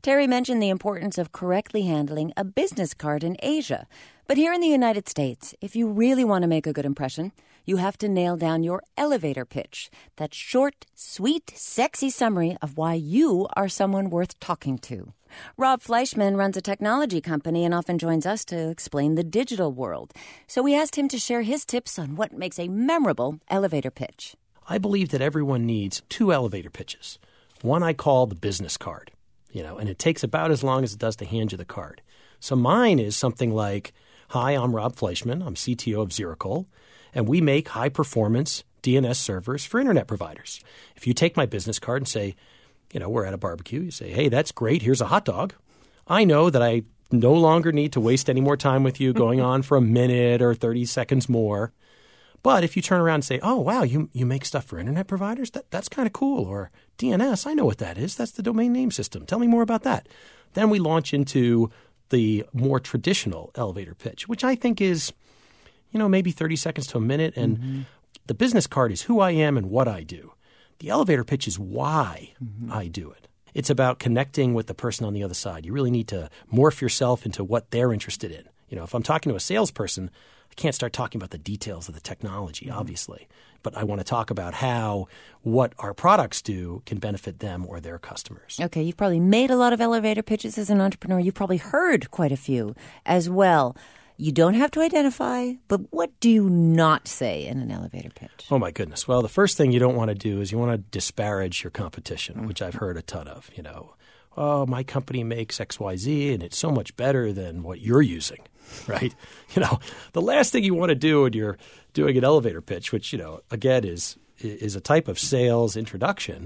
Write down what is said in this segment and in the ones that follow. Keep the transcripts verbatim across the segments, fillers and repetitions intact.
Terry mentioned the importance of correctly handling a business card in Asia. But here in the United States, if you really want to make a good impression, you have to nail down your elevator pitch. That short, sweet, sexy summary of why you are someone worth talking to. Rob Fleischman runs a technology company and often joins us to explain the digital world. So we asked him to share his tips on what makes a memorable elevator pitch. I believe that everyone needs two elevator pitches. One I call the business card, you know, and it takes about as long as it does to hand you the card. So mine is something like, hi, I'm Rob Fleischman. I'm C T O of Xerocol, and we make high-performance D N S servers for internet providers. If you take my business card and say, you know, we're at a barbecue, you say, hey, that's great. Here's a hot dog. I know that I no longer need to waste any more time with you going on for a minute or thirty seconds more. But if you turn around and say, oh, wow, you you make stuff for internet providers? That That's kind of cool. Or D N S, I know what that is. That's the domain name system. Tell me more about that. Then we launch into the more traditional elevator pitch, which I think is, you know, maybe thirty seconds to a minute. And mm-hmm. the business card is who I am and what I do. The elevator pitch is why mm-hmm. I do it. It's about connecting with the person on the other side. You really need to morph yourself into what they're interested in. You know, if I'm talking to a salesperson, I can't start talking about the details of the technology, mm-hmm. obviously. But I want to talk about how what our products do can benefit them or their customers. Okay, you've probably made a lot of elevator pitches as an entrepreneur. You've probably heard quite a few as well. You don't have to identify, but what do you not say in an elevator pitch? Oh, my goodness. Well, the first thing you don't want to do is you want to disparage your competition, mm-hmm. which I've heard a ton of. You know, oh, my company makes X Y Z, and it's so much better than what you're using, right? You know, the last thing you want to do when you're doing an elevator pitch, which, you know, again, is is a type of sales introduction,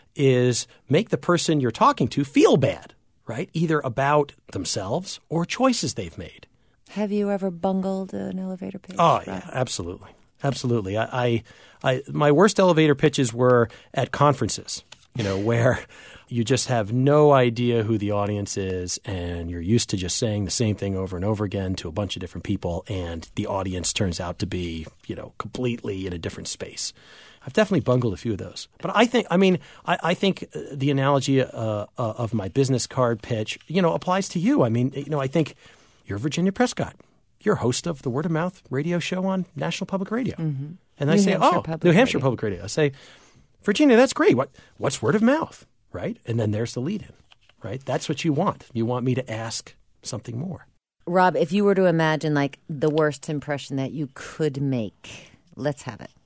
is make the person you're talking to feel bad, right? Either about themselves or choices they've made. Have you ever bungled an elevator pitch? Oh, yeah, absolutely. Absolutely. I, I, I, my worst elevator pitches were at conferences, you know, where you just have no idea who the audience is and you're used to just saying the same thing over and over again to a bunch of different people, and the audience turns out to be, you know, completely in a different space. I've definitely bungled a few of those. But I think, I mean, I, I think the analogy uh, uh, of my business card pitch, you know, applies to you. I mean, you know, I think you're Virginia Prescott. You're host of the Word of Mouth radio show on National Public Radio. Mm-hmm. And I New say, Hampshire oh, Public New Hampshire Radio. Public Radio. I say, Virginia, that's great. What What's word of mouth, right? And then there's the lead-in, right? That's what you want. You want me to ask something more. Rob, if you were to imagine like the worst impression that you could make, let's have it.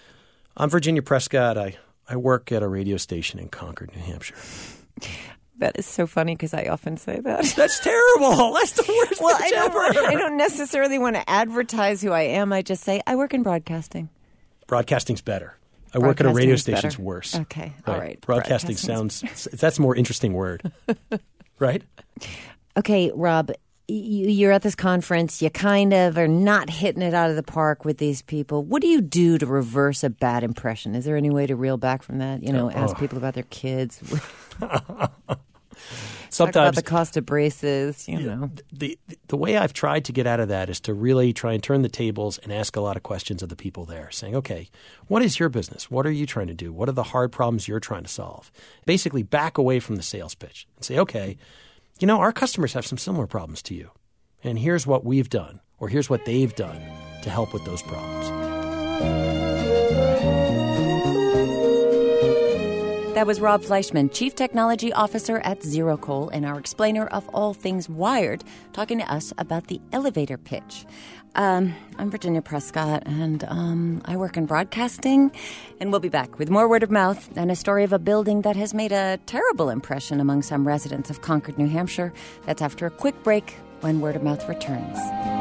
I'm Virginia Prescott. I, I work at a radio station in Concord, New Hampshire. That is so funny because I often say that. That's terrible. That's the worst well, pitch I don't, ever. I don't necessarily want to advertise who I am. I just say I work in broadcasting. Broadcasting's better. I work at a radio station's better. worse. Okay, all right. right. Broadcasting sounds – that's a more interesting word, right? Okay, Rob, you're at this conference. You kind of are not hitting it out of the park with these people. What do you do to reverse a bad impression? Is there any way to reel back from that? You know, oh. ask people about their kids. Sometimes talk about the cost of braces, you know. The, the the way I've tried to get out of that is to really try and turn the tables and ask a lot of questions of the people there, saying, okay, what is your business? What are you trying to do? What are the hard problems you're trying to solve? Basically back away from the sales pitch and say, okay, you know, our customers have some similar problems to you, and here's what we've done, or here's what they've done to help with those problems. That was Rob Fleischman, Chief Technology Officer at Xerocol, and our explainer of all things wired, talking to us about the elevator pitch. Um, I'm Virginia Prescott, and um, I work in broadcasting, and we'll be back with more word of mouth and a story of a building that has made a terrible impression among some residents of Concord, New Hampshire. That's after a quick break when Word of Mouth returns.